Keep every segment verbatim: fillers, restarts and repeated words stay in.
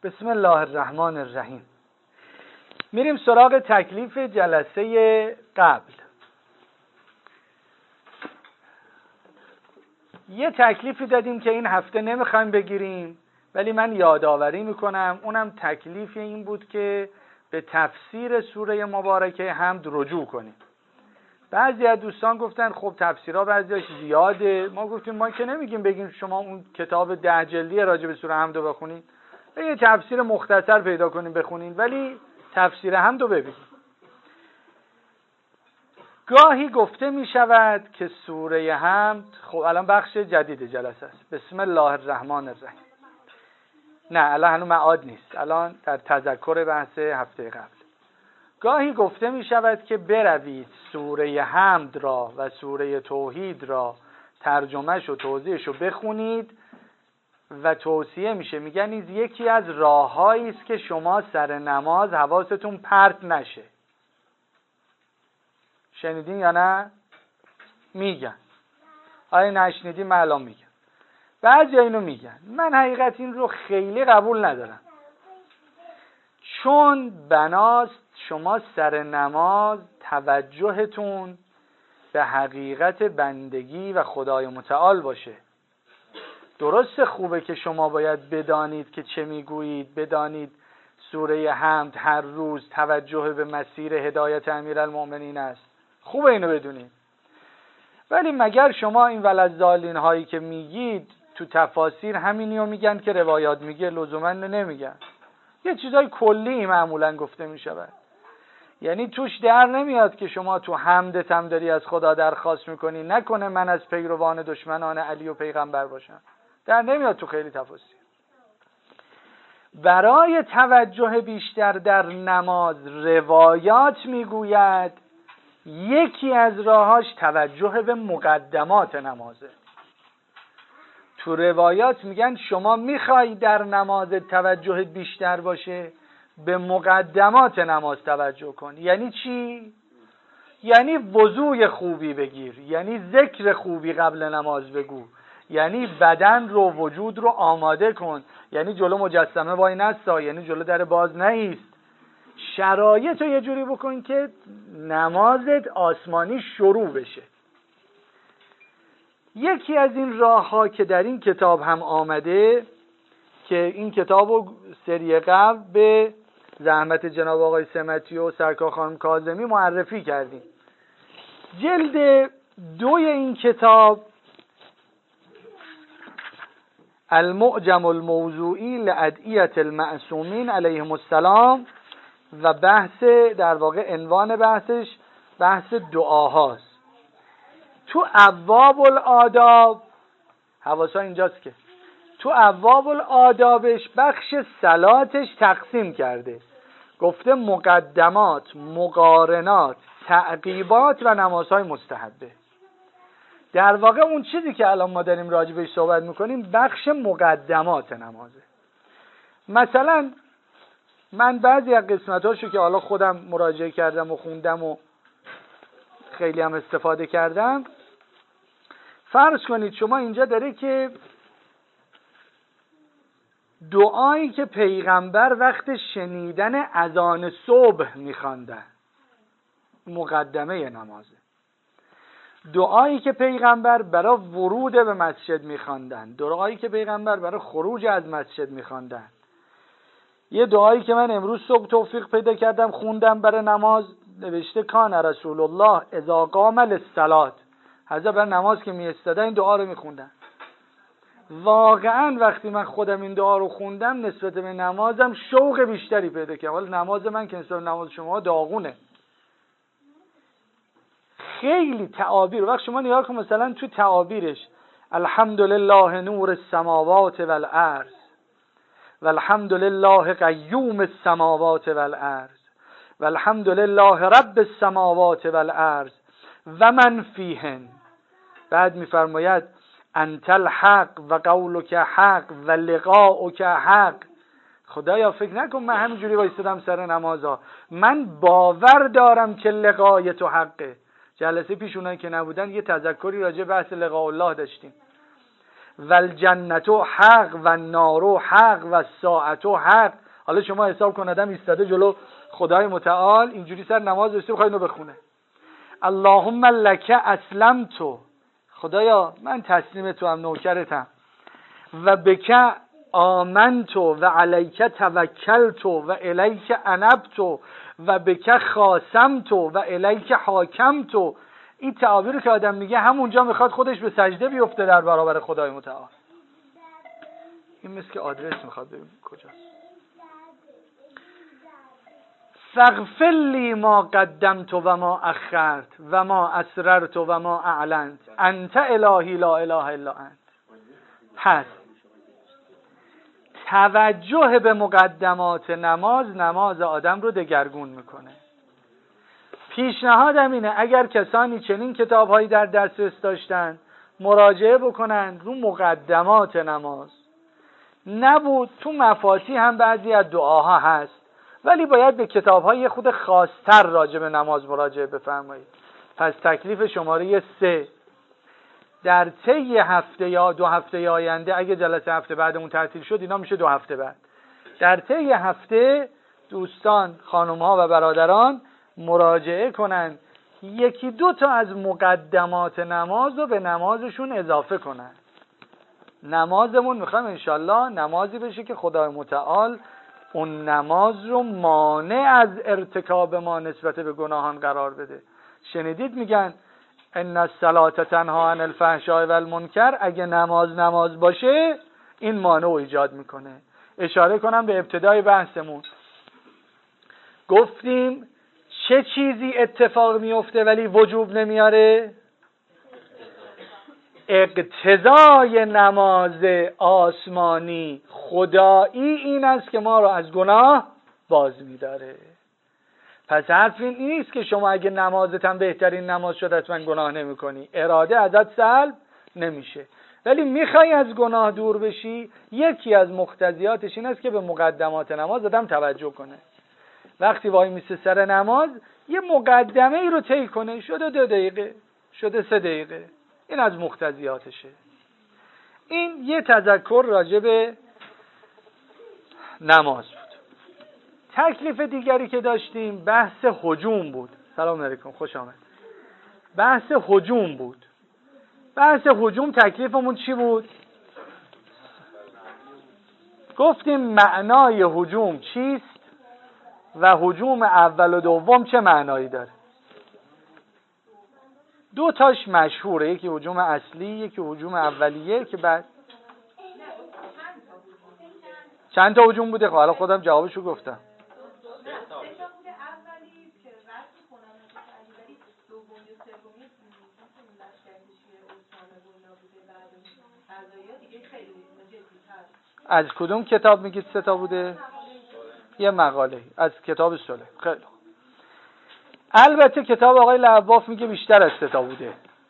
بسم الله الرحمن الرحیم. میریم سراغ تکلیف جلسه قبل. یه تکلیفی دادیم که این هفته نمیخوایم بگیریم، ولی من یادآوری میکنم. اونم تکلیف این بود که به تفسیر سوره مبارکه حمد رجوع کنیم. بعضی از دوستان گفتن خب تفسیرها بعضیش زیاده. ما گفتیم ما که نمیگیم بگیم شما اون کتاب ده جلدی راجع به سوره حمد رو بخونید، یه تفسیر مختصر پیدا کنیم بخونین، ولی تفسیر حمد رو ببینید. گاهی گفته می شود که سوره حمد، خب الان بخش جدید جلسه است، بسم الله الرحمن الرحیم. نه الان هنوز معاد نیست، الان در تذکر بحث هفته قبل. گاهی گفته می شود که بروید سوره حمد را و سوره توحید را ترجمهش و توضیحش رو بخونید و توصیه میشه، میگن این یکی از راههایی است که شما سر نماز حواستون پرت نشه. شنیدین یا نه؟ میگن. آیا نشنیدین؟ من الان میگم. بعضی اینو میگن. من حقیقت این رو خیلی قبول ندارم، چون بناست شما سر نماز توجهتون به حقیقت بندگی و خدای متعال باشه. درسته خوبه که شما باید بدانید که چه میگویید، بدانید سوره حمد هر روز توجه به مسیر هدایت امیرالمؤمنین است، خوبه اینو بدونید. ولی مگر شما این ولضالین هایی که میگید تو تفاسیر همینیو میگن که روایات میگه؟ لزوما نمیگن. یه چیزای کلی معمولا گفته میشود، یعنی توش در نمیاد که شما تو حمدت هم داری از خدا درخواست میکنی نکنه من از پیروان دشمنان علی و پیغمبر باشم. در نمیاد تو خیلی تفاسیر. برای توجه بیشتر در نماز روایات میگوید یکی از راهاش توجه به مقدمات نمازه. تو روایات میگن شما میخوای در نماز توجه بیشتر باشه، به مقدمات نماز توجه کن. یعنی چی؟ یعنی وضوی خوبی بگیر، یعنی ذکر خوبی قبل نماز بگو، یعنی بدن رو وجود رو آماده کن، یعنی جلو مجسمه وای نستا، یعنی جلو در باز نیست. شرایط رو یه جوری بکن که نمازت آسمانی شروع بشه. یکی از این راه ها که در این کتاب هم آمده، که این کتاب رو سری قبل به زحمت جناب آقای سمتی و سرکار خانم کاظمی معرفی کردیم. جلد دوی این کتاب المعجم الموضوعی لادعیة المعصومین علیهم السلام و بحث، در واقع عنوان بحثش بحث دعاهاست. تو ابواب الآداب، حواسا اینجاست که تو ابواب الآدابش بخش صلاتش تقسیم کرده، گفته مقدمات، مقارنات، تعقیبات و نمازهای مستحبه. در واقع اون چیزی که الان ما داریم راجع بهش صحبت میکنیم بخش مقدمات نمازه. مثلا من بعضی از قسمتاشو که حالا خودم مراجعه کردم و خوندم و خیلی هم استفاده کردم، فرض کنید شما اینجا داره که دعایی که پیغمبر وقت شنیدن اذان صبح میخواندن، مقدمه نمازه. دعایی که پیغمبر برای ورود به مسجد میخواندن، دعایی که پیغمبر برای خروج از مسجد میخواندن. یه دعایی که من امروز صبح توفیق پیدا کردم خوندم برای نماز، نوشته کان رسول الله اذا قام للصلاة، حضرت برای نماز که میایستادن این دعا رو میخوندن. واقعا وقتی من خودم این دعا رو خوندم نسبت به نمازم شوق بیشتری پیدا کردم. ولی نماز من که نسبت به نماز شما داغونه. خیلی تعابیر، وقت شما نگاه کن مثلا تو تعابیرش الحمدلله نور السماوات والارض والحمدلله قیوم السماوات والارض والحمدلله رب السماوات والارض و من فیهن. بعد میفرماید انت الحق و قولک حق و لقاؤک حق. خدایا فکر نکن من همینجوری وایسادم سر نمازها، من باور دارم که لقای تو حقه. جلسه پیش اونایی که نبودن یه تذکری راجع بحث لقاء الله داشتیم. و الجنت حق و النار حق و الساعت حق. حالا شما حساب کن آدم ایستاده جلو خدای متعال اینجوری سر نماز داشته بخواد اینو بخونه. اللهم لک اسلمت، خدایا من تسلیم تو هم نوکرتم، و بک آمنت و علیک توکلت و الیک انبت و بک خاصمت و الیک حاکمت. این تعابیر که آدم میگه همونجا میخواد خودش به سجده بیفته در برابر خدای متعال. این مثل که آدرس میخواد ببین کجاست. فاغفر لی ما قدمت و ما اخرت و ما اسررت و ما اعلنت انت الهی لا اله الا انت. پس توجه به مقدمات نماز نماز آدم رو دگرگون میکنه. پیشنهادم اینه اگر کسانی چنین کتاب‌هایی در دسترس داشتن مراجعه بکنن رو مقدمات نماز. نبود تو مفاتی هم بعضی از دعاها هست، ولی باید به کتاب‌های خود خاص‌تر راجع به نماز مراجعه بفرمایید. پس تکلیف شماره سه، در طی هفته یا دو هفته آینده، اگه جلسه هفته بعدمون تعطیل شد اینا میشه دو هفته بعد، در طی هفته دوستان خانم‌ها و برادران مراجعه کنن یکی دو تا از مقدمات نماز رو به نمازشون اضافه کنن. نمازمون میخوایم انشالله نمازی بشه که خدای متعال اون نماز رو مانع از ارتکاب ما نسبت به گناهان قرار بده. شنیدید میگن ان الصلاة تنها عن الفحشاء و المنکر. اگه نماز نماز باشه این مانع رو ایجاد میکنه. اشاره کنم به ابتدای بحثمون، گفتیم چه چیزی اتفاق میفته ولی وجوب نمیاره؟ اقتضای نماز آسمانی خدایی این است که ما رو از گناه باز میداره. پس حرف این نیست که شما اگه نمازت هم بهترین نماز شد حتما گناه نمی کنی، اراده ازت سلب نمیشه، ولی میخوای از گناه دور بشی یکی از مقتضیاتش این است که به مقدمات نماز آدم توجه کنه. وقتی وای میسه سر نماز یه مقدمه ای رو طی کنه، شده دو دقیقه شده سه دقیقه، این از مقتضیاتشه. این یه تذکر راجع به نماز بود. تکلیف دیگری که داشتیم بحث هجوم بود. سلام علیکم، خوش آمد. بحث هجوم بود. بحث هجوم تکلیفمون چی بود؟ گفتیم معنای هجوم چیست و هجوم اول و دوم چه معنایی داره. دو تاش مشهوره، یکی هجوم اصلی یکی هجوم اولیه که بعد چند تا هجوم بوده؟ خب حالا خودم جوابشو گفتم. از کدوم کتاب میگید سه تا بوده؟ یه مقاله از کتاب صلح. خیلی البته کتاب آقای لعباف میگه بیشتر از سه تا بوده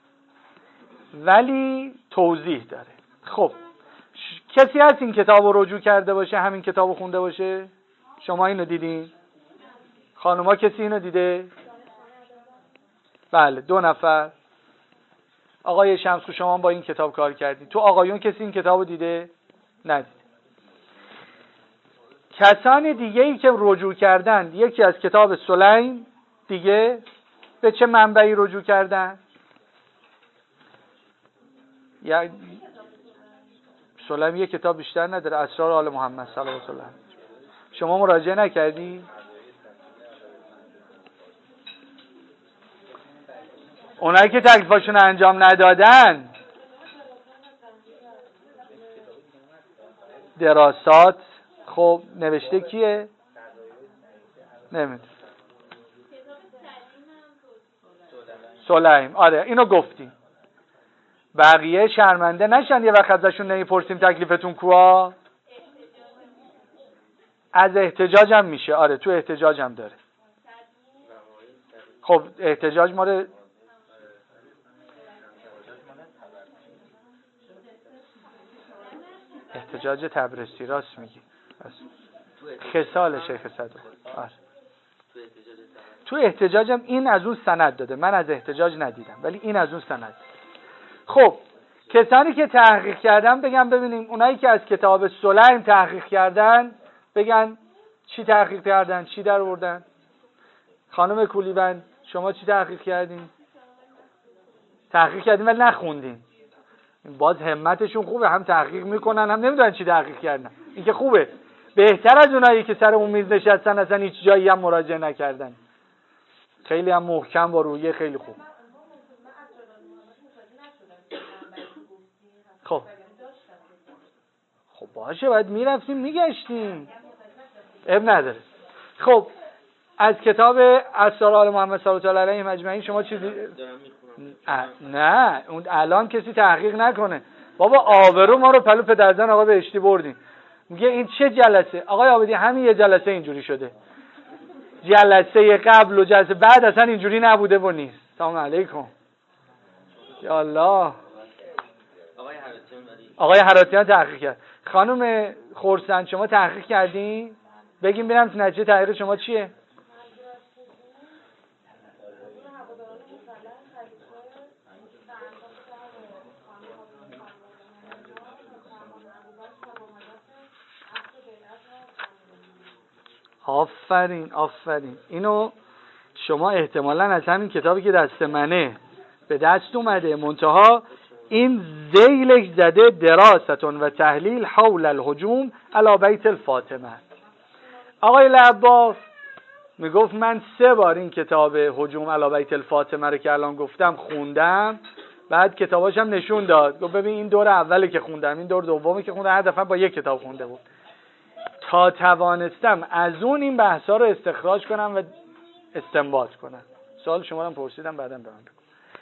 ولی توضیح داره. خب کسی هست این کتاب رو رجوع کرده باشه، همین کتاب رو خونده باشه؟ شما اینو دیدین؟ خانوما کسی اینو دیده؟ بله دو نفر. آقای شمسو شما با این کتاب کار کردید. تو آقایون کسی این کتاب رو دیده؟ ندید. کسان دیگه ای که رجوع کردن، یکی از کتاب سلیم دیگه به چه منبعی رجوع کردن؟ یا سلیم یه کتاب بیشتر نداره، اسرار آل محمد صلوات الله. شما مراجعه نکردی؟ اونایی که تکلیفاشون انجام ندادن دراسات، خب نوشته کیه؟ نمیدونم. سلیم. آره اینو گفتیم. بقیه شرمنده نشن یه وقت ازشون نمیپرسیم تکلیفتون کوا؟ از احتجاج هم میشه. آره تو احتجاج هم داره. خب احتجاج ماره احتجاج تبرسی، راست میگی. خصال شیخ صدوق. آره تو احتجاجم این از اون سند داده، من از احتجاج ندیدم ولی این از اون سند. خب کسانی که تحقیق کردن بگن ببینیم، اونایی که از کتاب سلیم تحقیق کردن بگن چی تحقیق کردن، چی در آوردن. خانم کولیبند شما چی تحقیق کردین؟ تحقیق کردین ولی نخوندین. باز همتشون خوبه، هم تحقیق میکنن هم نمیدونن چی تحقیق کردن. این که خوبه، بهتر از اونایی که سر اون میز نشستن اصلا هیچ جایی هم مراجعه نکردن. خیلی هم محکم با رویه خیلی خوب. خب خب باشه، باید میرفتیم میگشتیم، اب نداره. خب از کتاب اسرار آل محمد صلی الله علیه و اجمعین شما چیزی نه اون الان کسی تحقیق نکنه بابا، آبرو ما رو پلو پدرزن آقا بهشتی بردیم. میگه این چه جلسه؟ آقای عابدی همین یه جلسه اینجوری شده، جلسه قبل و جلسه بعد اصلا اینجوری نبوده و نیست. سلام علیکم. یا الله. آقای حراتیان تحقیق کرد. خانم خورسند شما تحقیق کردین؟ بگیم ببینم نتیجه تحقیق شما چیه؟ آفرین آفرین. اینو شما احتمالاً از همین کتابی که دست منه به دست اومده، منتها این ذیلش زده دراستون و تحلیل حول الهجوم علی بیت الفاطمه. آقای لعباس میگفت من سه بار این کتاب هجوم علی بیت الفاطمه رو که الان گفتم خوندم، بعد کتاباشم نشون داد، گفت ببین این دور اولی که خوندم، این دور دومی که خوندم، هر دفعه با یک کتاب خونده بود تا توانستم از اون این بحثا رو استخراج کنم و استنباط کنم. سوال شما رو پرسیدم بعدم به من بگو.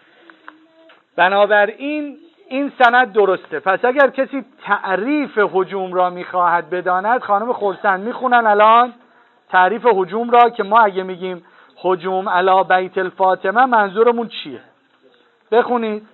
بنابراین این سند درسته. پس اگر کسی تعریف هجوم را میخواهد بداند، خانم خورسند میخونن الان تعریف هجوم را که ما اگه میگیم هجوم علی بیت الفاطمه منظورمون چیه. بخونید.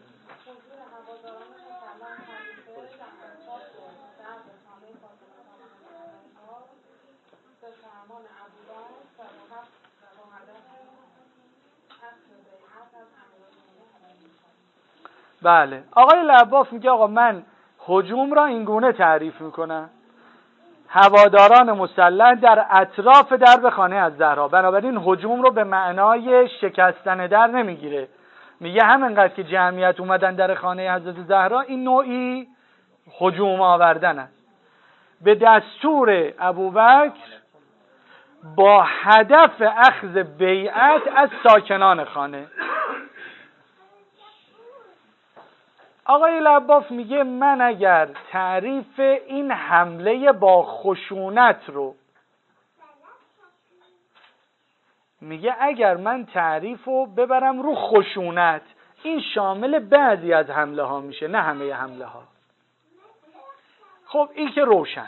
بله، آقای لباف میگه آقا من هجوم را اینگونه تعریف میکنم: هواداران مسلح در اطراف درب خانه از زهرا. بنابراین هجوم رو به معنای شکستن در نمیگیره، میگه همینقدر که جمعیت اومدن در خانه حضرت زهرا این نوعی هجوم آوردن است به دستور ابوبکر با هدف اخذ بیعت از ساکنان خانه. آقای لباف میگه من اگر تعریف این حمله با خشونت رو میگه اگر من تعریف رو ببرم رو خشونت، این شامل بعضی از حمله ها میشه نه همه حمله ها. خب این که روشن.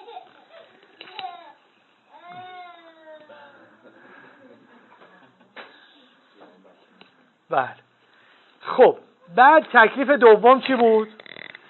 بله. خب بعد تکلیف دوم چی بود؟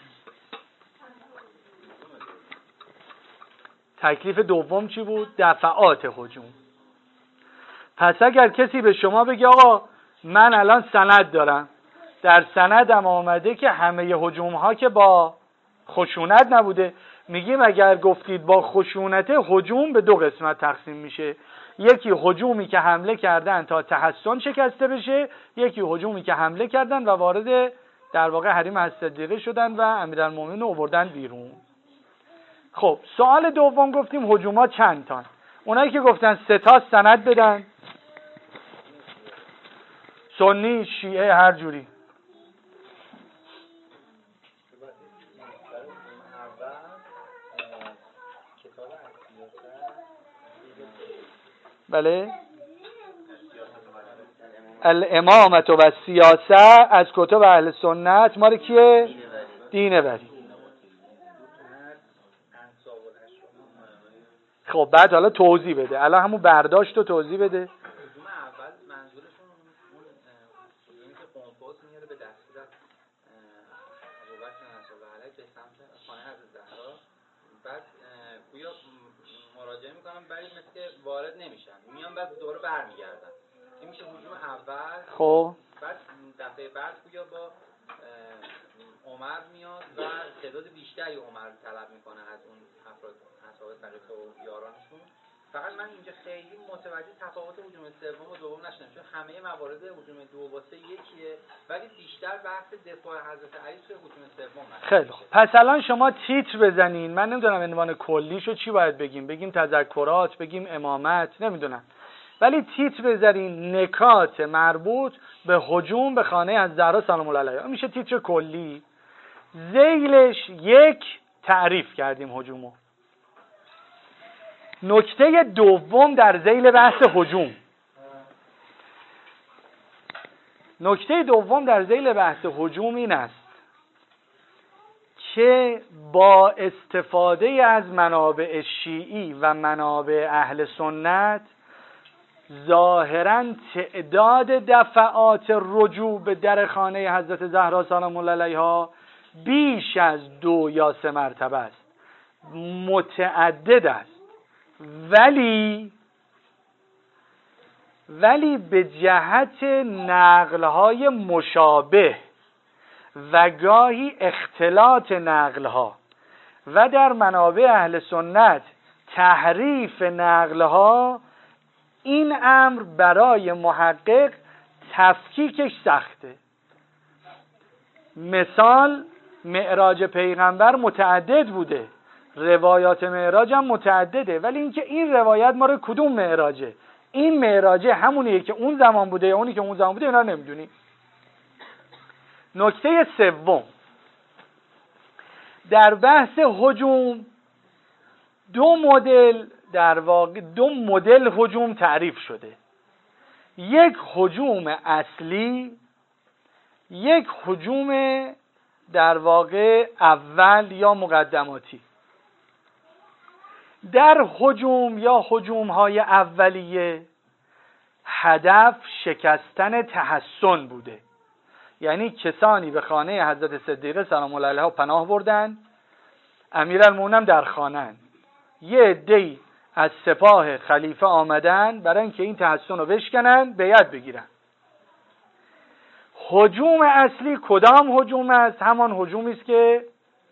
تکلیف دوم چی بود؟ دفعات هجوم. پس اگر کسی به شما بگه آقا من الان سند دارم، در سندم آمده که همه هجوم ها که با خشونت نبوده، میگیم اگر گفتید با خشونت، هجوم به دو قسمت تقسیم میشه: یکی هجومی که حمله کردن تا تحصن شکسته بشه، یکی هجومی که حمله کردن و وارد در واقع حریم الصدیقه شدن و امیرالمومنین رو آوردن بیرون. خب سوال دوم گفتیم هجومات چند تان؟ اونایی که گفتن سه تا سند بدن، سنی، شیعه، هر جوری. بله، الامامت و سیاست از کتب اهل سنت مال کیه؟ دینه بری. خب بعد حالا توضیح بده، الان همون برداشت رو توضیح بده. مراجعه میکنم ولی مثل که وارد نمیشن، میان بعد دوباره برمیگردن. این میشه هجوم اول. خب بعد دفعه بعد گویا با عمر میاد و تعداد بیشتری عمر طلب میکنه از اون افراد اصحاب طریقه و یارانشون. فقط من اینجا خیلی متوجه تفاوت هجوم سوم و دوم نشدم، چون همه موارد هجوم دو با سه یکیه، ولی بیشتر بحث دفاع حضرت علی توی هجوم سوم هست. خیلی خوب، پس الان شما تیتر بزنین. من نمیدونم عنوان کلیشو چی باید بگیم، بگیم تذکرات، بگیم امامت، نمیدونم، ولی تیتر بزنین نکات مربوط به هجوم به خانه از زهرا سلام الله علیها. میشه تیتر کلی. ذیلش یک تعریف کردیم هجومو. نکته دوم در ذیل بحث هجوم، نکته دوم در ذیل بحث هجوم این است که با استفاده از منابع شیعی و منابع اهل سنت ظاهراً تعداد دفعات رجوع به در خانه حضرت زهرا سلام الله علیها بیش از دو یا سه مرتبه است، متعدد است، ولی ولی به جهت نقل‌های مشابه و گاهی اختلاط نقل‌ها و در منابع اهل سنت تحریف نقل‌ها، این امر برای محقق تفکیکش سخته. مثال معراج پیغمبر متعدد بوده، روایات معراج هم متعدده، ولی اینکه این روایت ما رو کدوم معراجه، این معراجه همونیه که اون زمان بوده یا اونی که اون زمان بوده، اینا نمیدونی. نکته سوم، در بحث هجوم دو مدل در واقع دو مدل هجوم تعریف شده. یک هجوم اصلی، یک هجوم در واقع اول یا مقدماتی. در هجوم یا هجوم‌های اولیه هدف شکستن تحسن بوده، یعنی کسانی به خانه حضرت صدیقه سلام الله علیها پناه بردن، امیرالمومنین در خانه‌اند، یه عده‌ای از سپاه خلیفه آمدن برای اینکه این تحسن رو بشکنن، بیعت بگیرن. هجوم اصلی کدام هجوم است؟ همان هجومی است که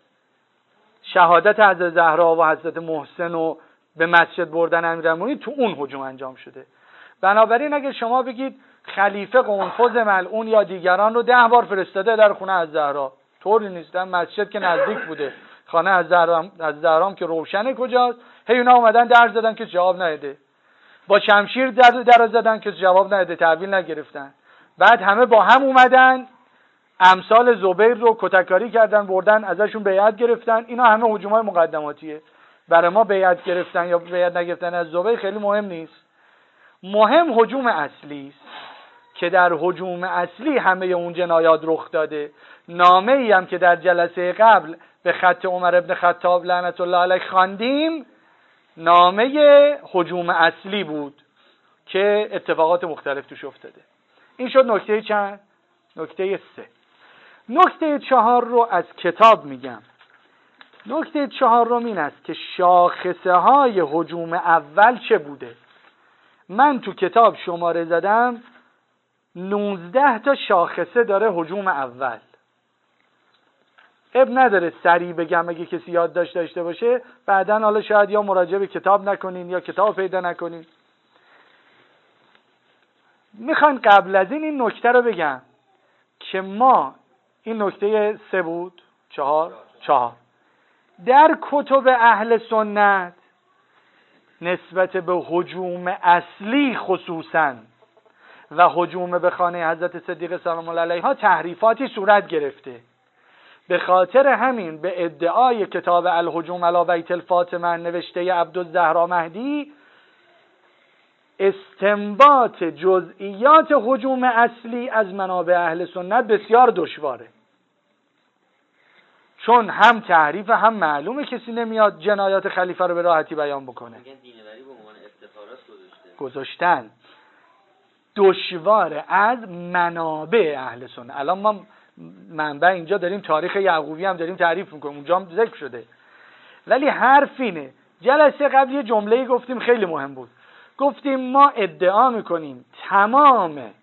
شهادت حضرت زهرا و حضرت محسن رو به مسجد بردن امیرالمومنین، تو اون هجوم انجام شده. بنابراین اگه شما بگید خلیفه قنفذ ملعون یا دیگران رو ده بار فرستاده در خونه از زهرا، طوری نیست. مسجد که نزدیک بوده، خانه از زهرا از زهرام که روشنه کجاست، هی اونا اومدن در زدن که جواب نده، با شمشیر در در زدن که جواب نده، تحویل نگرفتن. بعد همه با هم اومدن امثال زبیر رو کتککاری کردن، بردن ازشون بیعت گرفتن. اینا همه هجومای مقدماتیه. برای ما بیعت گرفتن یا بیعت نگرفتن از زبیر خیلی مهم نیست. مهم هجوم اصلی است که در هجوم اصلی همه اون جنایات رخ داده. نامه ای هم که در جلسه قبل به خط عمر ابن خطاب لعنت الله علیه خواندیم، نامه هجوم اصلی بود که اتفاقات مختلف توش افتاده. این شد نکته چند؟ نکته سه. نکته چهار رو از کتاب میگم. نکته چهار رو این است که شاخصه های هجوم اول چه بوده. من تو کتاب شماره زدم نوزده تا شاخصه داره هجوم اول. اب نداره سریع بگم، اگه کسی یادداشت داشته باشه بعدن حالا شاید یا مراجعه به کتاب نکنین یا کتاب پیدا نکنین. میخواین قبل از این این نکته رو بگم که ما این نکته سه بود، چهار چهار در کتب اهل سنت نسبت به هجوم اصلی خصوصاً و هجوم به خانه حضرت صدیقه سلام الله علیها تحریفاتی صورت گرفته. به خاطر همین به ادعای کتاب الهجوم علی بیت الفاطمه نوشته عبدالزهرا مهدی استنباط جزئیات هجوم اصلی از منابع اهل سنت بسیار دشواره، چون هم تحریف هم معلومه کسی نمیاد جنایات خلیفه رو به راحتی بیان بکنه. دینوری به عنوان افتخارات گذاشته گذاشتن دشواره از منابع اهل سنت. الان ما منبع اینجا داریم تاریخ یعقوبی هم داریم تعریف میکنیم، اونجا هم ذکر شده، ولی حرف اینه. جلسه قبل یه جمله‌ای گفتیم خیلی مهم بود، گفتیم ما ادعا میکنیم تمام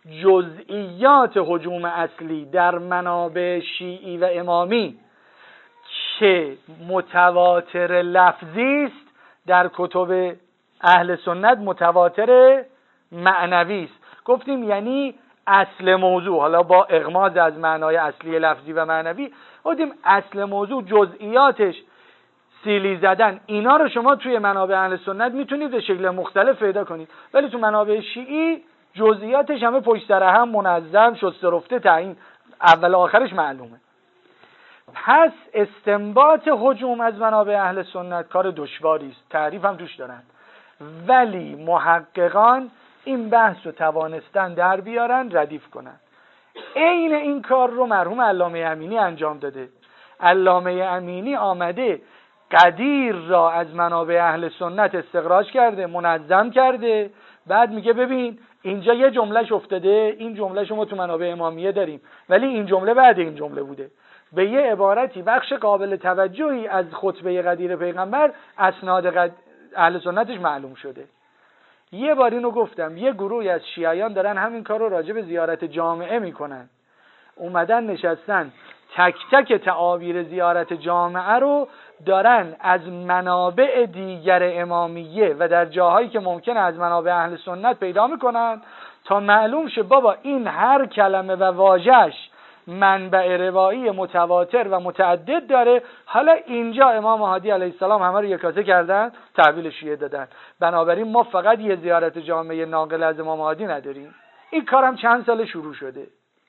جزئیات هجوم اصلی در منابع شیعی و امامی که متواتر لفظی است، در کتب اهل سنت متواتر معنوی است. گفتیم یعنی اصل موضوع، حالا با اغماض از معنای اصلی لفظی و معنوی، گفتیم اصل موضوع جزئیاتش، سیلی زدن، اینا رو شما توی منابع اهل سنت میتونید به شکل مختلف پیدا کنید، ولی تو منابع شیعی جزئیاتش همه پشت سر هم منظم شسته رفته تعیین، اول آخرش معلومه. پس استنباط هجوم از منابع اهل سنت کار دشواری است، تعریف هم توش دارن، ولی محققان این بحث رو توانستن در بیارن، ردیف کنن. عین این کار رو مرحوم علامه امینی انجام داده. علامه امینی آمده قدیر را از منابع اهل سنت استخراج کرده، منظم کرده، بعد میگه ببین اینجا یه جملهش افتاده، این جمله شما تو منابع امامیه داریم، ولی این جمله بعد این جمله بوده. به یه عبارتی بخش قابل توجهی از خطبه قدیر پیغمبر اسناد قد... اهل سنتش معلوم شده. یه بار اینو گفتم، یه گروهی از شیعیان دارن همین کار رو راجع به زیارت جامعه میکنن، اومدن نشستن تک تک تعابیر زیارت جامعه رو دارن از منابع دیگر امامیه و در جاهایی که ممکنه از منابع اهل سنت پیدا میکنن تا معلوم شه بابا این هر کلمه و واژه‌اش منبع روایی متواتر و متعدد داره. حالا اینجا امام هادی علیه السلام همه رو یکاسه کردن، تحویل شیعه دادن، بنابراین ما فقط یه زیارت جامعه ناقل از امام هادی نداریم. این کارم چند سال شروع شده.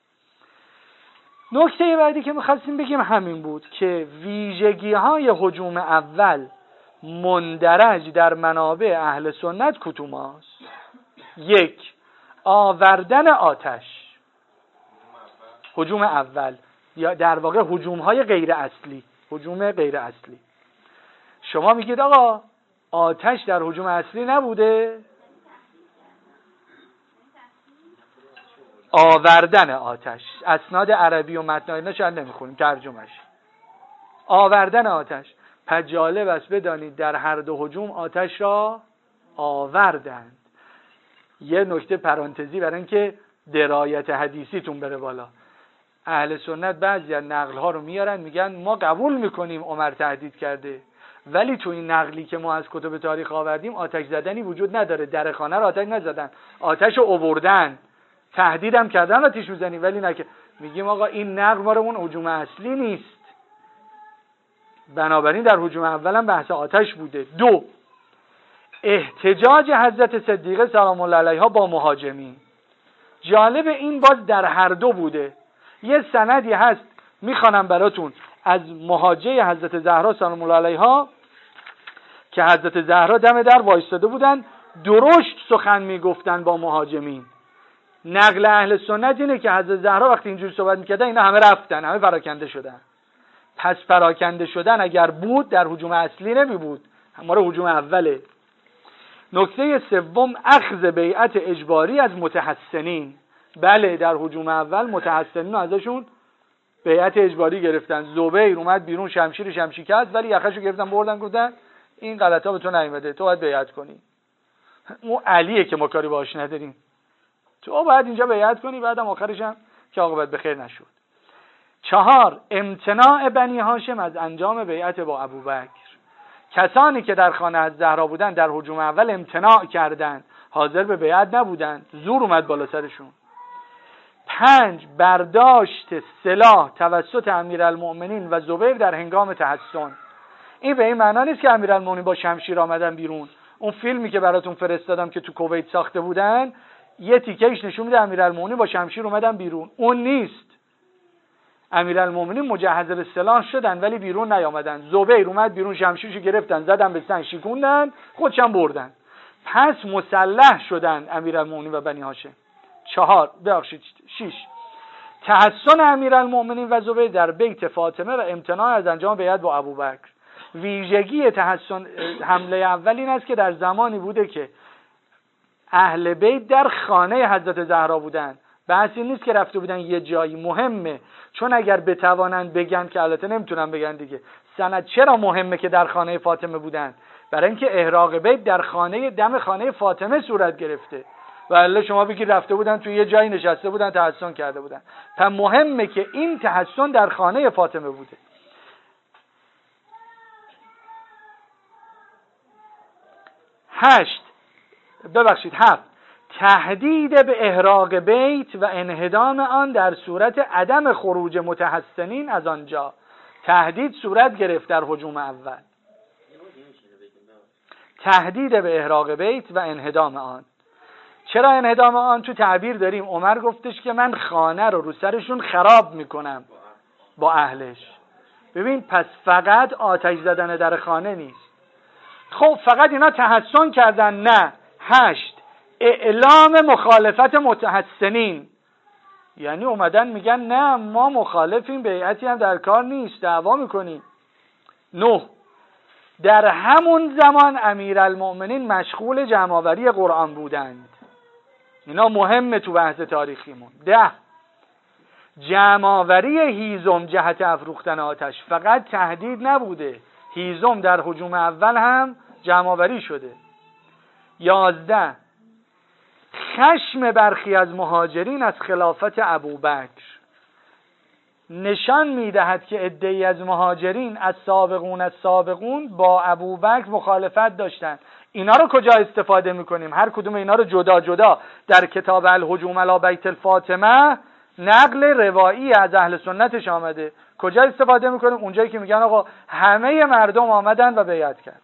نکته بعدی که می‌خواستیم بگیم همین بود که ویژگی‌های هجوم اول مندرج در منابع اهل سنت کدوماست؟ یک، آوردن آتش، هجوم اول، یا در واقع هجوم‌های غیر اصلی، هجوم غیر اصلی. شما میگید آقا آتش در هجوم اصلی نبوده؟ آوردن آتش، اسناد عربی و متن اینا شاید نمیخونیم، ترجمهش آوردن آتش. پس جالب است بدانید در هر دو هجوم آتش را آوردند. یه نکته پرانتزی برای اینکه درایت حدیثیتون بره بالا، اهل سنت بعضی از نقل ها رو میارن میگن ما قبول میکنیم عمر تهدید کرده، ولی تو این نقلی که ما از کتب تاریخ آوردیم آتش زدنی وجود نداره، در خانه رو آتش نزدن، آتش رو آوردن، تهدیدم کردن آتش میزنی ولی نکه. میگیم آقا این نقل مارمون هجوم اصلی نیست، بنابراین در هجوم اول هم بحث آتش بوده. دو، احتجاج حضرت صدیقه سلام الله علیها با مهاجمین. جالب این باز در هر دو بوده. یه سندی هست میخوانم براتون از مهاجه حضرت زهرا سلام الله علیها که حضرت زهرا دم در وایستاده بودن، درشت سخن میگفتن با مهاجمین. نقل اهل سنت اینه که حضرت زهرا وقتی اینجوری صحبت میکردن اینا همه رفتن، همه پراکنده شدن. پس پراکنده شدن اگر بود در هجوم اصلی نمی بود، ما رو هجوم اوله. نکته سوم، اخذ بیعت اجباری از متحسنین. بله در هجوم اول متحسنین ازشون بیعت اجباری گرفتن. زبیر اومد بیرون شمشیر شمشی کرد ولی یخشو گرفتن بردن گفتن این غلطا به تو نیومده، تو باید بیعت کنی. اون علیه که ما کاری باهاش نداریم، تو باید اینجا بیعت کنی، بعدم آخرش هم که عاقبت به خیر نشد. چهار، امتناع بنی هاشم از انجام بیعت با ابوبکر. کسانی که در خانه از زهرا بودن در هجوم اول امتناع کردند، حاضر به بیعت نبودند، زور اومد بالا سرشون. پنج، برداشت سلاح توسط امیرالمؤمنین و زبیر در هنگام تحصن. این به این معنا نیست که امیرالمؤمنین با شمشیر آمدن بیرون. اون فیلمی که براتون فرستادم که تو کویت ساخته بودن یه تیکه‌اش نشون میده امیرالمؤمنین با شمشیر اومدن بیرون، اون نیست. امیرالمؤمنین مجهز به سلاح شدن ولی بیرون نیامدن. زبیر اومد بیرون شمشیرشو گرفتن زدن به سنگ شیکوندن خودشم بردن. پس مسلح شدن امیرالمؤمنین و بنی هاشم. چهار، ببخشید شش، تحسن امیرالمؤمنین و زبیر در بیت فاطمه و امتناع از انجام بیعت با ابوبکر. ویژگی تحسن حمله اول این است که در زمانی بوده که اهل بیت در خانه حضرت زهرا بودن. بحثی نیست که رفته بودن یه جایی. مهمه، چون اگر بتوانند بگن که البته نمیتونن بگن دیگه، سند چرا مهمه که در خانه فاطمه بودن؟ برای اینکه احراق بیت در خانه دم خانه فاطمه صورت گرفته. ولی شما بگید رفته بودن توی یه جایی نشسته بودن تحسن کرده بودن. پس مهمه که این تحسن در خانه فاطمه بوده. هشت ببخشید هفت تهدید به احراق بیت و انهدام آن در صورت عدم خروج متحسنین از آنجا. تهدید صورت گرفت در هجوم اول. تهدید به احراق بیت و انهدام آن. چرا انهدام آن؟ تو تعبیر داریم عمر گفتش که من خانه رو رو سرشون خراب میکنم با اهلش. ببین پس فقط آتش زدن در خانه نیست. خب فقط اینا تحسن کردن؟ نه. هشت اعلام مخالفت متحسنین، یعنی اومدن میگن نه ما مخالفیم، بیعتی هم در کار نیست، دعوا میکنیم. نه در همون زمان امیرالمؤمنین مشغول جمع‌آوری قرآن بودند. اینا مهمه تو بحث تاریخیمون. ده جمع‌آوری هیزم جهت افروختن آتش فقط تهدید نبوده، هیزم در هجوم اول هم جمع‌آوری شده. یازده خشم برخی از مهاجرین از خلافت ابوبکر نشان میدهد که عده‌ای از مهاجرین از سابقون از سابقون با ابوبکر مخالفت داشتند. اینا رو کجا استفاده میکنیم؟ هر کدوم اینا رو جدا جدا در کتاب الهجوم علی بیت الفاطمه نقل روایی از اهل سنتش آمده. کجا استفاده میکنیم؟ اونجایی که میگن آقا همه مردم آمدن و بیعت کردن.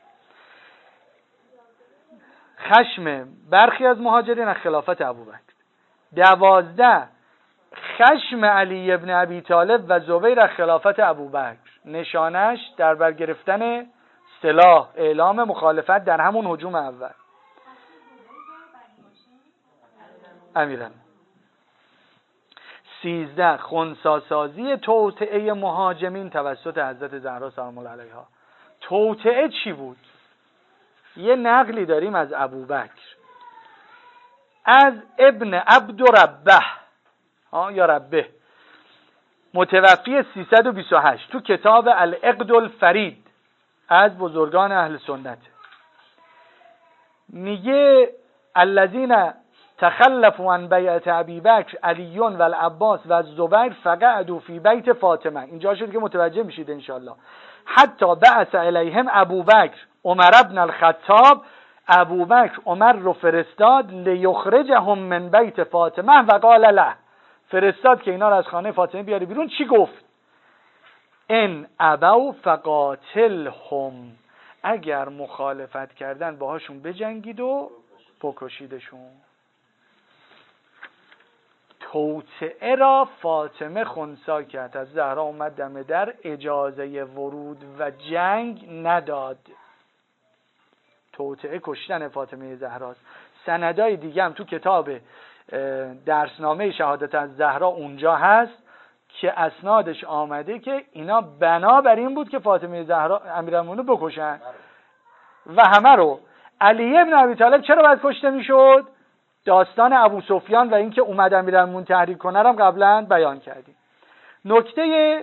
خشم برخی از مهاجرین از خلافت ابوبکر. دوازده خشم علی ابن ابی طالب و زبیر از خلافت ابوبکر، نشانش در بر گرفتن سلاح، اعلام مخالفت در همون هجوم اول. امیران. سیزده خنثی‌سازی توطئه مهاجمین توسط حضرت زهرا سلام الله علیها. توطئه چی بود؟ یه نقلی داریم از ابوبکر از ابن عبد ربه ها یا ربه متوفی سیصد و بیست و هشت تو کتاب العقد الفرید از بزرگان اهل سنت. میگه الذین تخلفوا عن بیعت ابی بکر علی و العباس و الزبیر فقعدوا فی بیت فاطمه. اینجا شد که متوجه میشید انشاءالله. حتی بعث الیهم ابوبکر عمر ابن الخطاب، ابوبکر عمر رو فرستاد لیخرجهم من بیت فاطمه و قال له، فرستاد که اینا رو از خانه فاطمه بیاره بیرون. چی گفت؟ ان ابوا فقاتلهم، اگر مخالفت کردن باهاشون بجنگید و بکشیدشون. توطئه را فاطمه خنثی کرد. از زهرا اومد دم در، اجازه ورود و جنگ نداد. توطئه کشتن فاطمه زهراست. سندای دیگه هم تو کتاب درسنامه شهادت از زهرا اونجا هست که اسنادش آمده که اینا بنا بر این بود که فاطمه زهرا امیرالمومنین بکشن و همه رو. علی ابن ابی طالب چرا باید کشته میشد؟ داستان ابو سفیان و اینکه اومد امیرالمومنین تحریک کنه رو قبلا بیان کردیم. نکته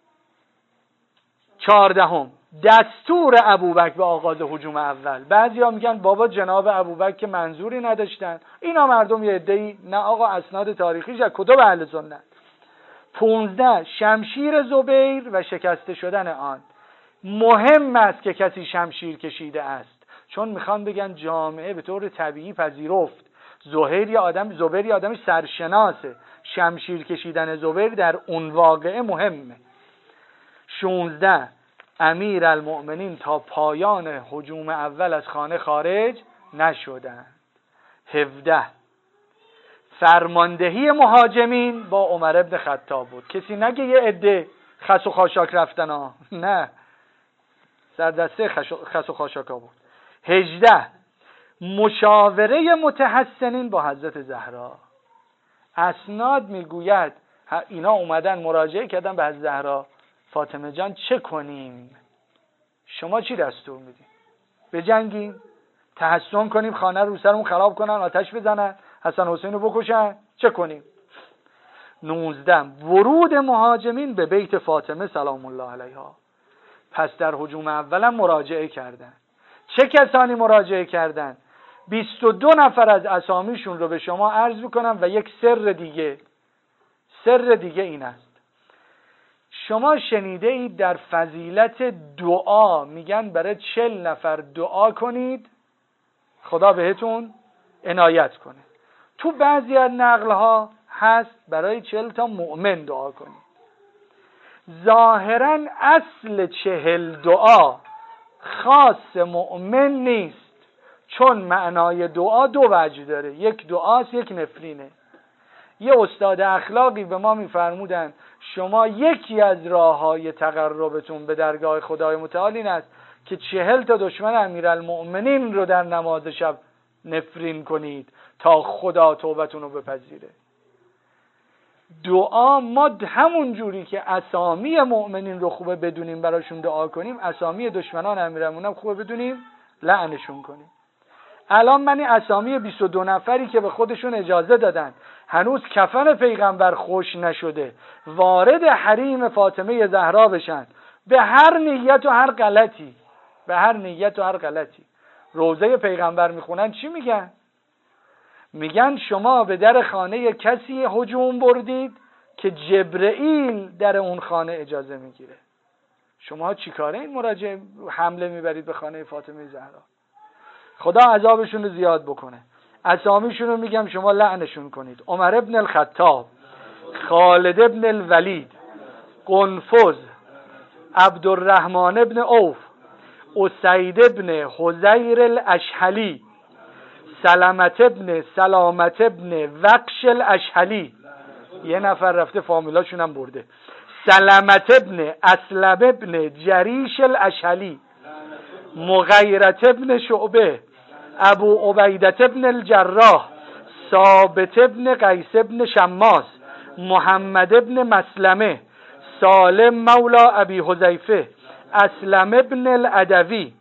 چهاردهم دستور ابوبکر به آغاز هجوم اول. بعضیا میگن بابا جناب ابوبکر که منظوری نداشتن، اینا مردم یه عده‌ای. نه آقا، اسناد تاریخیش از کتب اهل سنت. پونزده شمشیر زبیر و شکسته شدن آن. مهم است که کسی شمشیر کشیده است، چون میخوان بگن جامعه به طور طبیعی پذیرفت زهیر یا آدم زبیر یا آدم سرشناسه، شمشیر کشیدن زبیر در اون واقعه مهمه. شانزده امیر المؤمنین تا پایان هجوم اول از خانه خارج نشدند. هفده فرماندهی مهاجمین با عمر ابن خطاب بود. کسی نگه یه عده خس و خاشاک رفتن ها، نه، سر دسته خس و خاشاک ها بود. هجده مشاوره متحسنین با حضرت زهرا. اسناد میگوید اینا اومدن مراجعه کردن به حضرت زهرا، فاطمه جان چه کنیم؟ شما چی دستور میدین؟ بجنگیم؟ تحسن کنیم خانه رو سرمون خراب کنن، آتش بزنن، حسن حسین رو بکشن؟ چه کنیم؟ نوزده ورود مهاجمین به بیت فاطمه سلام الله علیها. پس در هجوم اولم مراجعه کردن. چه کسانی مراجعه کردن؟ بیست و دو نفر از اسامیشون رو به شما عرض میکنم و یک سر دیگه. سر دیگه این است: شما شنیده اید در فضیلت دعا میگن برای چل نفر دعا کنید خدا بهتون عنایت کنه. تو بعضی از نقلها هست برای چل تا مؤمن دعا کنید. ظاهرا اصل چهل دعا خاص مؤمن نیست، چون معنای دعا دو وجه داره، یک دعاست یک نفرینه. یه استاد اخلاقی به ما میفرمودن شما یکی از راههای تقربتون به درگاه خدای متعال این است که چهل تا دشمن امیرالمؤمنین رو در نماز شب نفرین کنید تا خدا توبتون رو بپذیره. دعا ما همون جوری که اسامی مؤمنین رو خوبه بدونیم براشون دعا کنیم، اسامی دشمنان امیرالمؤمنین خوبه بدونیم لعنشون کنیم. الان من این اسامی بیست و دو نفری که به خودشون اجازه دادن هنوز کفن پیغمبر خوش نشده وارد حریم فاطمه زهرا بشن، به هر نیت و هر غلطی به هر نیت و هر غلطی روضه پیغمبر میخونن چی میگن؟ میگن شما به در خانه کسی هجوم بردید که جبرئیل در اون خانه اجازه میگیره. شما چی کاره این مراجع حمله میبرید به خانه فاطمه زهرا؟ خدا عذابشون رو زیاد بکنه. اسامیشون رو میگم شما لعنشون کنید: عمر ابن الخطاب، خالد ابن الولید، قنفذ، عبدالرحمن ابن عوف، اسید ابن حذیر الاشهلی، سلامت ابن سلامت ابن وقش الاشهلی، یه نفر رفته فامیلاشون هم برده، سلامت ابن اسلم ابن جریش الاشهلی، مغیرت ابن شعبه، ابو عبیدت ابن الجراح، ثابت ابن قیس ابن شماس، محمد ابن مسلمه، سالم مولا ابی حذیفه، اسلم ابن العدوی،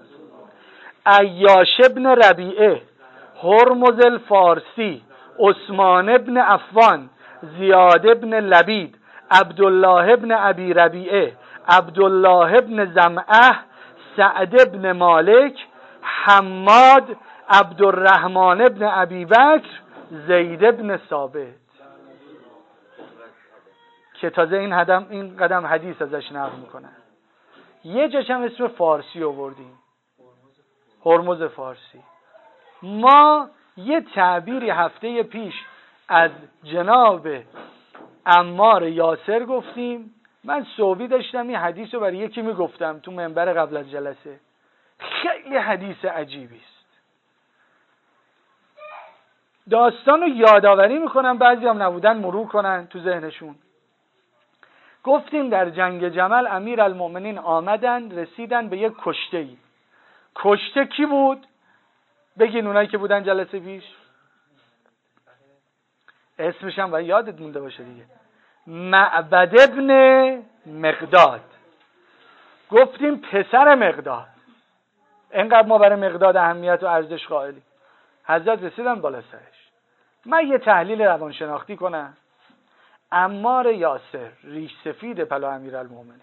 عیاش ابن ربیعه، هرمز الفارسی، عثمان ابن عفان، زیاد ابن لبید، عبدالله ابن ابی ربیعه، عبدالله ابن زمعه، سعد ابن مالک، حماد، عبدالرحمن ابن ابی بکر، زید ابن ثابت، که تازه این قدم این قدم حدیث ازش نقل میکنن. یه جاش هم اسم فارسی آوردیم، هرمز فارسی. ما یه تعبیری هفته پیش از جناب عمار یاسر گفتیم. من صوبی داشتم این حدیث رو برای یکی میگفتم تو منبر قبل از جلسه. خیلی حدیث عجیبی است. داستان رو یادآوری میکنم، بعضی هم نبودن مرور کنن تو ذهنشون. گفتیم در جنگ جمل امیرالمؤمنین آمدن رسیدن به یک کشته‌ای. کشته کی بود؟ بگین اونایی که بودن جلسه پیش. اسمش هم باید یادت مونده باشه دیگه. معبد ابن مقداد. گفتیم پسر مقداد. اینقدر ما برای مقداد اهمیت و ارزش قائلیم. حضرت رسیدن بالا سرش. من یه تحلیل روانشناختی کنم. عمار یاسر ریش سفید پلا امیرالمؤمنین.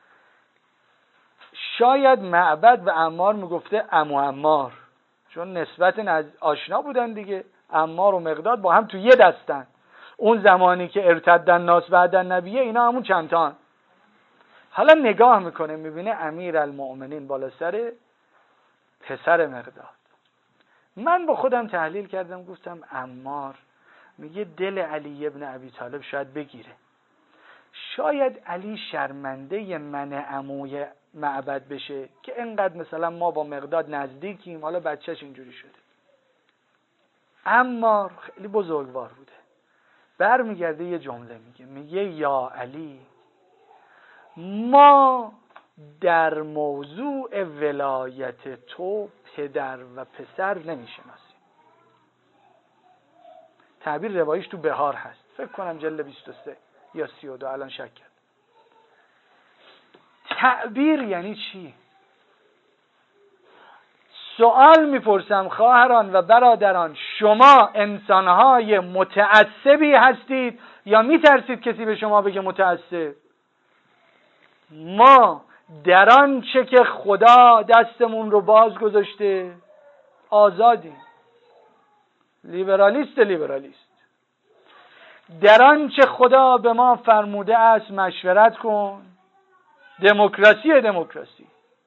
شاید معبد و عمار میگفته عمو عمار، چون نسبت از آشنا بودن دیگه. عمار و مقداد با هم تو یه دستن. اون زمانی که ارتدن ناس بعدن نبیه اینا همون چندتان. حالا نگاه میکنه میبینه امیرالمؤمنین بالا سر پسر مقداد. من با خودم تحلیل کردم، گفتم عمار میگه دل علی ابن ابی طالب شاید بگیره. شاید علی شرمنده من عموی معبد بشه که اینقدر مثلا ما با مقداد نزدیکیم، حالا بچهش اینجوری شده. عمار خیلی بزرگوار بوده. برمیگرده یه جمله میگه میگه یا علی، ما در موضوع ولایت تو پدر و پسر نمیشناسیم. تعبیر روایش تو بهار هست، فکر کنم جلد بیست و سه یا سی و دو، الان شک کرد. تعبیر یعنی چی؟ سوال میپرسم خواهران و برادران، شما انسانهای متعصبی هستید یا میترسید کسی به شما بگه متعصب؟ ما در آنچه که خدا دستمون رو باز گذاشته آزادیم. لیبرالیست لیبرالیست. در آنچه خدا به ما فرموده است مشورت کن. دموکراسی دموکراسی.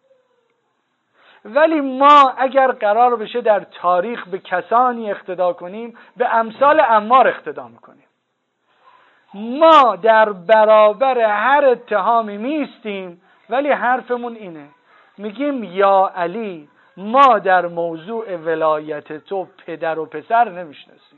ولی ما اگر قرار بشه در تاریخ به کسانی اقتدا کنیم، به امثال عمار اقتدا میکنیم. ما در برابر هر اتهامی میستیم، ولی حرفمون اینه، میگیم یا علی، ما در موضوع ولایت تو پدر و پسر نمیشناسیم.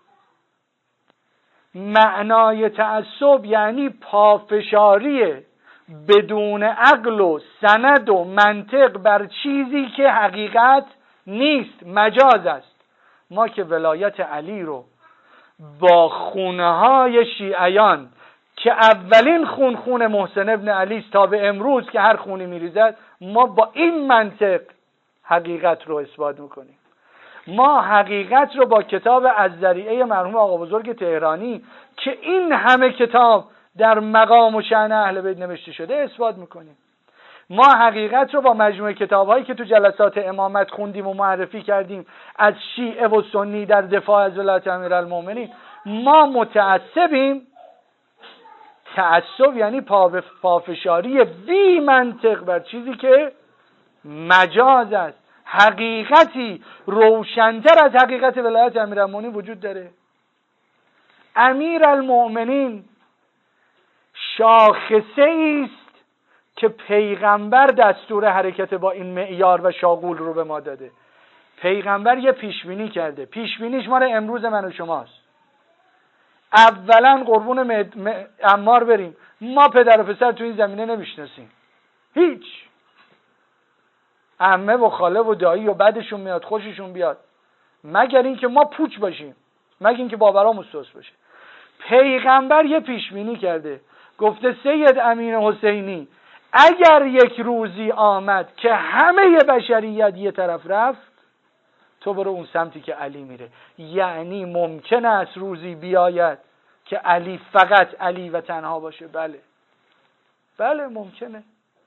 معنای تعصب یعنی پافشاری بدون عقل و سند و منطق بر چیزی که حقیقت نیست، مجاز است. ما که ولایت علی رو با خونه های شیعیان که اولین خون خون محسن ابن علی است تا به امروز که هر خونی میریزد، ما با این منطق حقیقت رو اثبات میکنیم. ما حقیقت رو با کتاب الذریعه مرحوم آقا بزرگ تهرانی که این همه کتاب در مقام و شأن اهل بیت نوشته شده اثبات میکنیم. ما حقیقت رو با مجموعه کتاب‌هایی که تو جلسات امامت خوندیم و معرفی کردیم از شیعه و سنی در دفاع از ولایت امیرالمومنین. ما متعصبیم. تعصب یعنی پافشاری بی منطق بر چیزی که مجاز است. حقیقتی روشن‌تر از حقیقت ولایت امیرالمومنین وجود داره. امیرالمومنین شاخصه است که پیغمبر دستور حرکت با این معیار و شاغول رو به ما داده. پیغمبر یه پیشبینی کرده، پیشبینیش مال امروز من و شماست. اولا قربون م... م... عمار بریم، ما پدر و پسر تو این زمینه نمیشناسیم، هیچ. عمه و خاله و دایی و بعدشون میاد خوششون بیاد، مگر اینکه ما پوچ باشیم، مگر اینکه باورامون سوس باشه. پیغمبر یه پیشبینی کرده، گفته سید امین حسینی اگر یک روزی آمد که همه بشریت یه طرف رفت، تو برو اون سمتی که علی میره. یعنی ممکن است روزی بیاید که علی فقط علی و تنها باشه. بله بله ممکنه،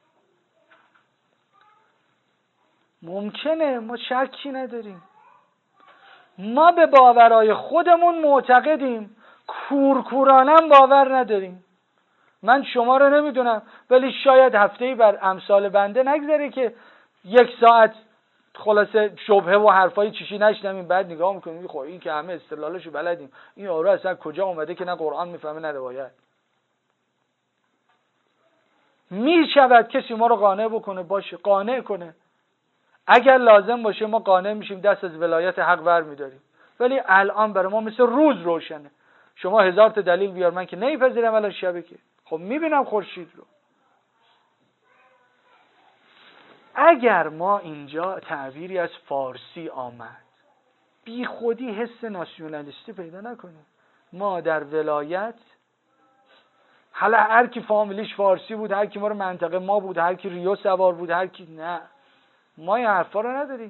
ممکنه، ما شکی نداریم. ما به باورهای خودمون معتقدیم، کورکورانم باور نداریم. من شما رو نمیدونم، ولی شاید هفته‌ای بر امثال بنده نگذره که یک ساعت خلاصه شبهه و حرفای چیشی نشنویم، بعد نگاه میکنیم خب این که همه استدلالشو بلدیم، این یارو اصلا کجا اومده که نه قرآن میفهمه نه روایت. میشود کسی ما رو قانع بکنه، باشه قانع کنه، اگر لازم باشه ما قانع میشیم، دست از ولایت حق بر میداریم. ولی الان برای ما مثل روز روشنه. شما هزار تا دلیل بیار، من که نمیپذیرم الان شبه که خب میبینم خورشید رو. اگر ما اینجا تعبیری از فارسی آمد، بی خودی حس ناسیونالیستی پیدا نکنیم. ما در ولایت، حالا هر کی فامیلیش فارسی بود، هر کی ما رو منطقه ما بود، هر کی ریو سوار بود، هر کی، نه، ما این حرفا رو نداریم.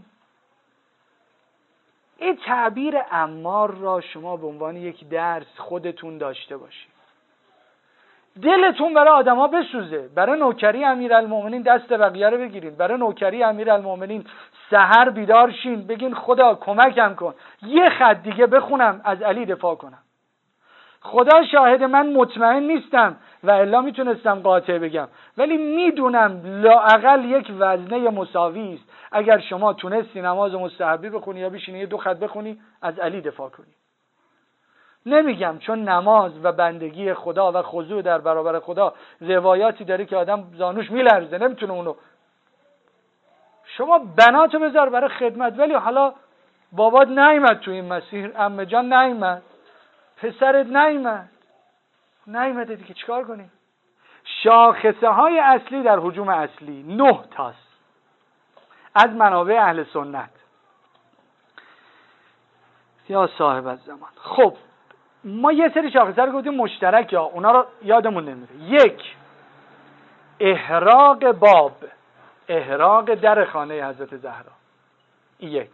این تعبیر عمار را شما به عنوان یک درس خودتون داشته باشید. دلتون برای آدما بسوزه. برای نوکری امیرالمومنین دست بقیه رو بگیرین. برای نوکری امیرالمومنین سحر بیدار شین، بگین خدا کمکم کن یه خط دیگه بخونم از علی دفاع کنم. خدا شاهد من مطمئن نیستم و الا میتونستم قاطع بگم، ولی میدونم لااقل یک وزنه مساوی است. اگر شما تونستی نماز مستحبی بخونی یا بشینی یه دو خط بخونی از علی دفاع کنی. نمیگم چون نماز و بندگی خدا و خضوع در برابر خدا روایاتی داره که آدم زانوش میلرزه نمیتونه اونو. شما بناتو بذار برای خدمت، ولی حالا بابات نیامد تو این مسیر، عمه جان نیامد، پسرت نیامد، نیامده دیگه چیکار کنی؟ شاخصه های اصلی در هجوم اصلی نه تاست از منابع اهل سنت یا صاحب الزمان. خب ما یه سری شاخصه رو گفتیم مشترک، یا اونا رو یادمون نمیره. یک، احراق باب، احراق در خانه حضرت زهرا. یک.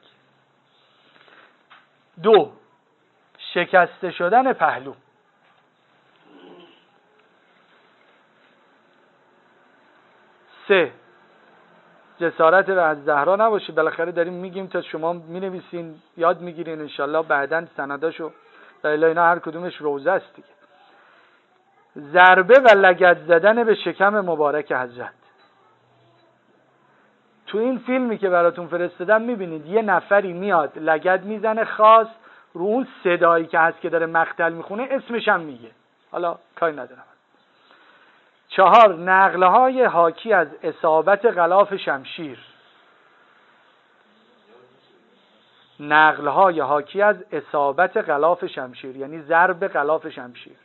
دو، شکسته شدن پهلو. سه، جسارت و از زهرا نباشه، بالاخره داریم میگیم تا شما مینویسین یاد میگیرین انشالله بعداً سنداشو و الا اینا هر کدومش روزه است دیگه. ضربه و لگد زدن به شکم مبارک حضرت. تو این فیلمی که براتون فرستادم میبینید یه نفری میاد لگد میزنه خاص رو اون صدایی که هست که داره مقتل میخونه اسمش هم میگه. حالا کاری ندارم. چهار، نقلهای حاکی از اصابت غلاف شمشیر. نقلهای حاکی از اصابت غلاف شمشیر یعنی ضرب غلاف شمشیر.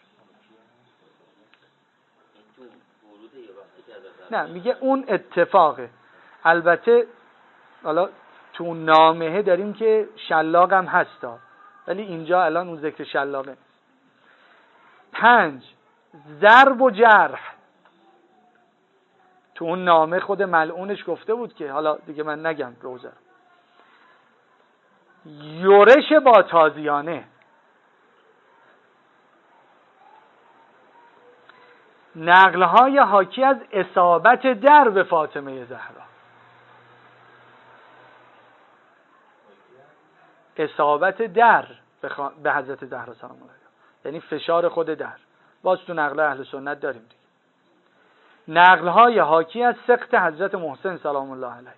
نه میگه اون اتفاقه. البته حالا تو نامه داریم که شلاق هم هستا ولی اینجا الان اون ذکر شلاقه. پنج، ضرب و جرح. تو اون نامه خود ملعونش گفته بود که حالا دیگه من نگم روزه. یورش با تازیانه. نقلهای حاکی از اصابت در به فاطمه زهرا. اصابت در به, خ... به حضرت زهرا سلام الله علیها یعنی فشار خود در. باز تو نقل اهل سنت داریم دیگه. نقلهای حاکی از سقط حضرت محسن سلام الله علیه.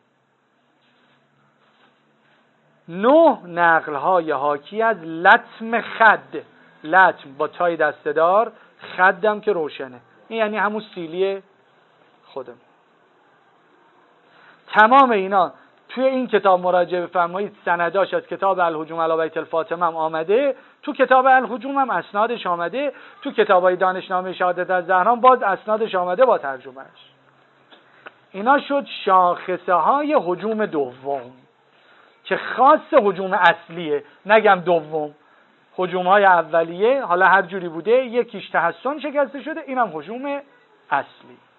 نه، نقلهای حاکی از لطم خد. لطم با تای دستدار، خدم که روشنه، این یعنی همون سیلی خودم. تمام اینا توی این کتاب مراجعه بفرمایید. سنداش از کتاب الهجوم علی بیت الفاطمه هم آمده، تو کتاب الهجوم هم اسنادش آمده، تو کتابای دانشنامه شهادت از زهرا باز اسنادش آمده با ترجمهش. اینا شد شاخصه های هجوم دوم که خاص هجوم اصلیه، نگم دوم. هجوم های اولیه حالا هر جوری بوده، یکیش تحسن شکسته شده، اینم هجوم اصلی.